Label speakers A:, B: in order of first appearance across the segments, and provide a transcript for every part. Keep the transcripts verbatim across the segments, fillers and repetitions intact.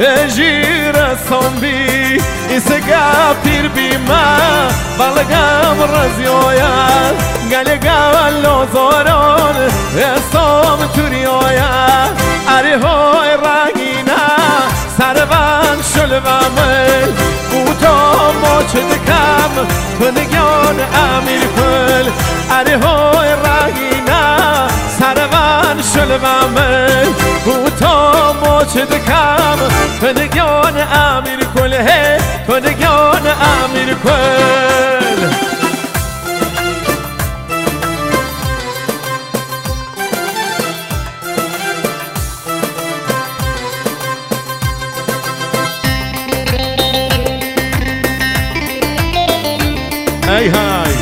A: اجیر سنبی ایسگا پیر بیما بالگام رزیویا گلگا لوزورون استام توريويا اری های رنگینا سروان شلوامل بوتا موچدکم کنگیان امیر کل اری های رنگینا سروان شلوامل بوتا موچدکم کنگیان امیر کل هی کنگیان امیر کل هی هی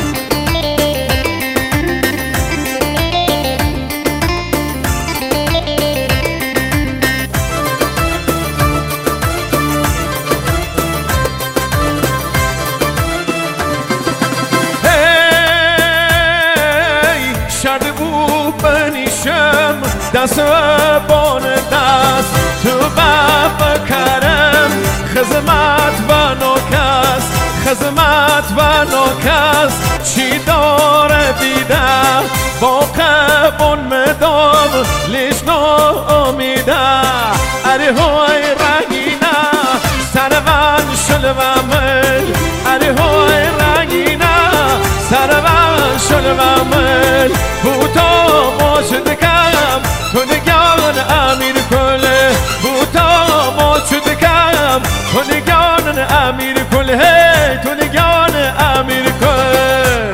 A: دست بان دست تو باب کرم خدمت و نوکس خدمت و نوکس چی داره بیده با قبون مدام لیش نو امیده اری های رنگینا سروان شلوامل اری های رنگینا سروان شلوامل بوتا موشدکم کنگیان امیر کله بوتا موشدکم کنگیان امیر کله هی کنگیان امیر کل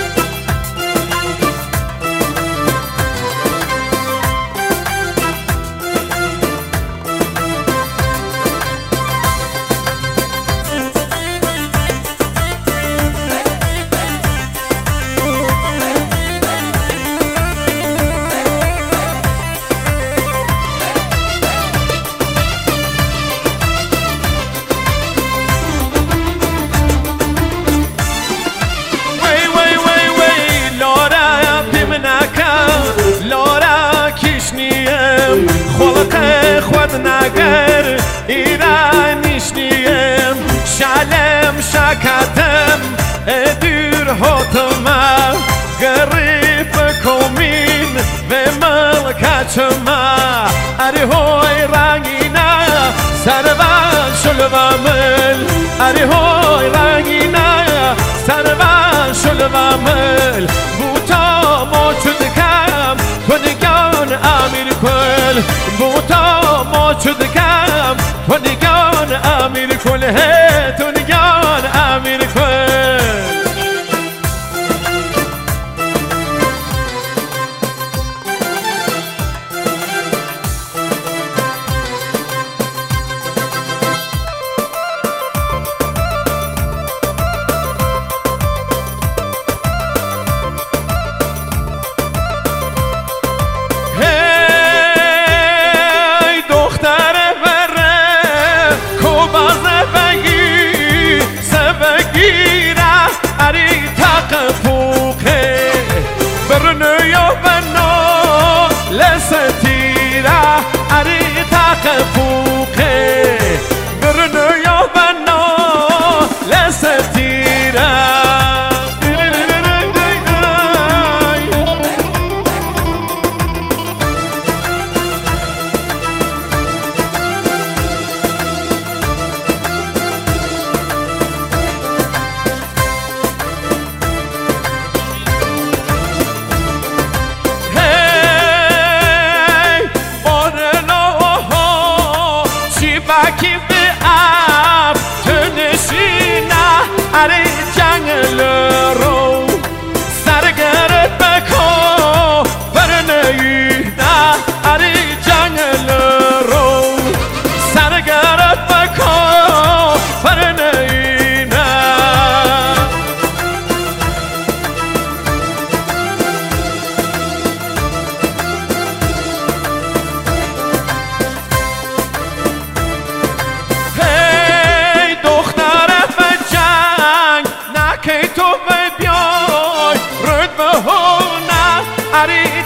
A: خود نگر ایرانیش نیم شلم شکتم ادیر هاتم غریب کمین و ملکتم اری های رنگینا سروان شلوامل اری های رنگینا سروان شلوامل بوتا موچدکم کنگیان امیر کل بوتا موچدکم کنگیان امیر کل هی کنگیان امیر کل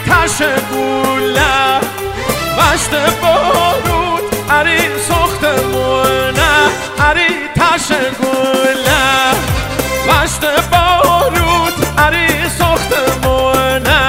A: گوله وشت بارود اری سخت اری تاش گله وشت بارود اری ساختمونه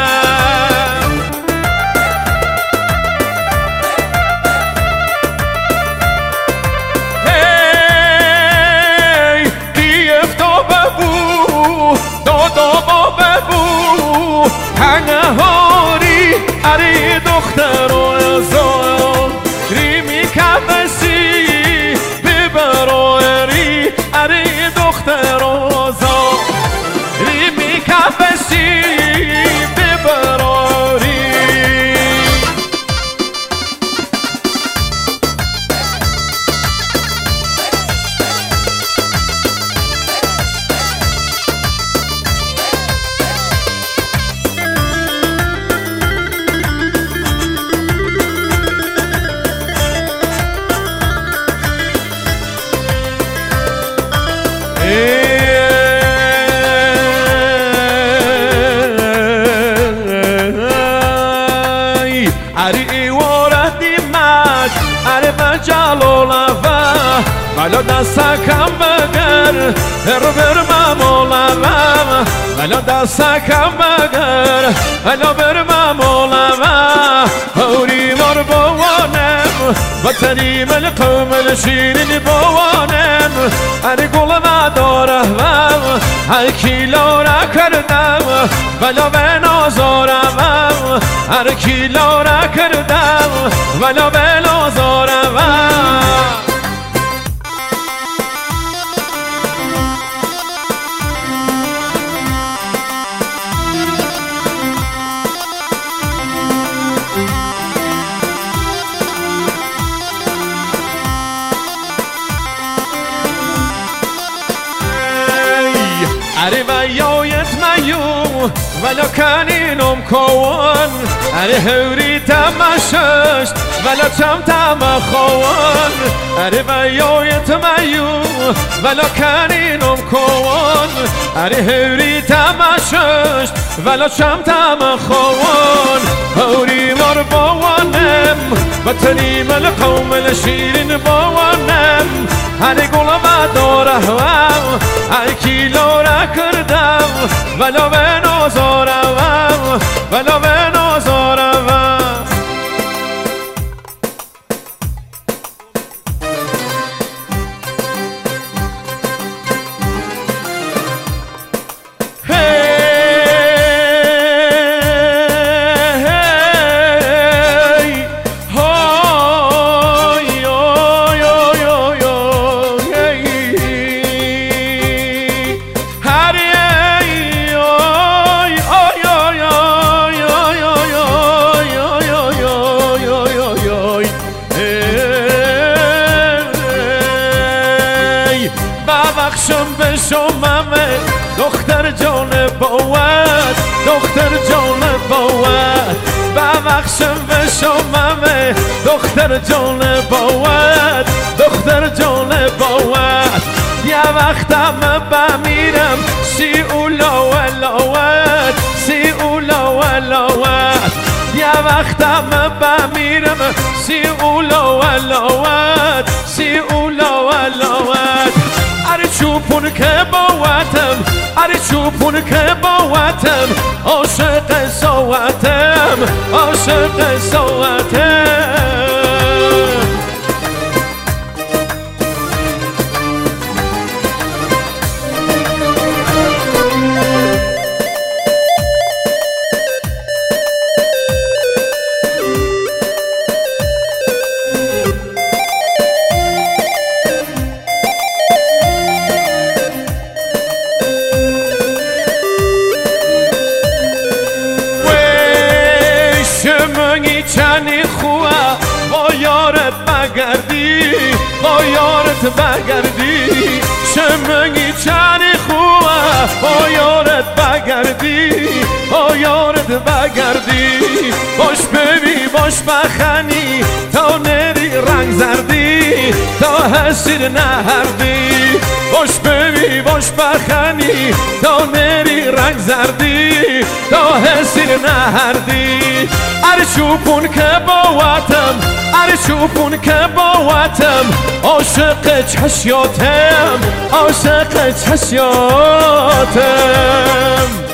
A: هی دیف تو ببو دادا با ببو هنهاری اری دختر و ازان ریمی کبسی ببراری اری دختر و ازان ریمی کبسی ببراری اری وردی مد اری بجلو لفه ولو دستکم بگر رو برمم و لفه ولو دستکم بگر ولو برمم و لفه هوری مر بوانم و تریم القوم الشیرین بوانم اری گلم داره هر کیلو را کردم ولو به نازارم هر کیلو را کردم ولو به نازارم اری و یایت میو ولو کنینم کون اری هوری تماشش ولو چم تم خوان اری و یایت میو ولو کنینم کون اری هوری تماشش ولو چم تم خوان هوری مر بوانم و تنیم القوم الشیرین بوانم هر گلم داره هر کیلو را کردم ولو به نازارم ولو به نازارم ببخشم به شممه دختر جان بود دختر جان بود ببخشم به شممه دختر جان بود دختر جان بود یه وقتم بمیرم سی اولا ولوت سی اولا ولوت یه وقتم بمیرم سی اولا ولوت سی اولا ولوت اری چوپون که باوتم اری چوپون که باوتم عاشق سواتم عاشق سواتم چنی خواه با یارت بگردی با یارت بگردی شمنگی چنی خواه با یارت بگردی با یارت بگردی باش ببی باش بخنی تا نری رنگ زردی تا حسیر نهردی باش ببی باش بخنی تا نری رنگ زردی تا حسیر نهردی ار چوپون که باوتم ار چوپون که باوتم عاشق چشیاتم عاشق چشیاتم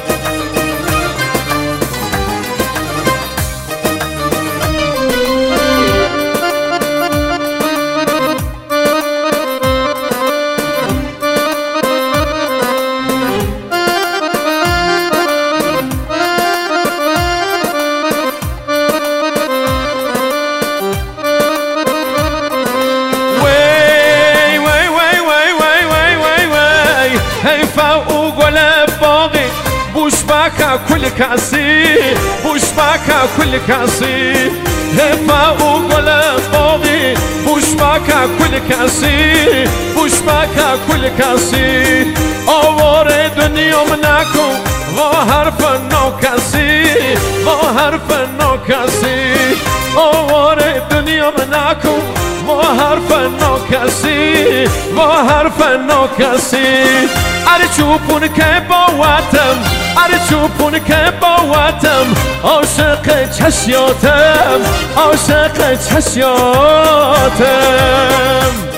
A: كل كاسي بوش باكا كل كاسي هفا وقول فوقي بوش باكا كل كاسي بوش باكا كل كاسي أور دنيا مناكو وحرف نو كاسي وحرف نو كاسي أور دنيا مناكو وحرف نو كاسي وحرف نو كاسي أرجوبون كبواتم أرجوبون كبواتم عاشق چشیاتم عاشق چشیاتم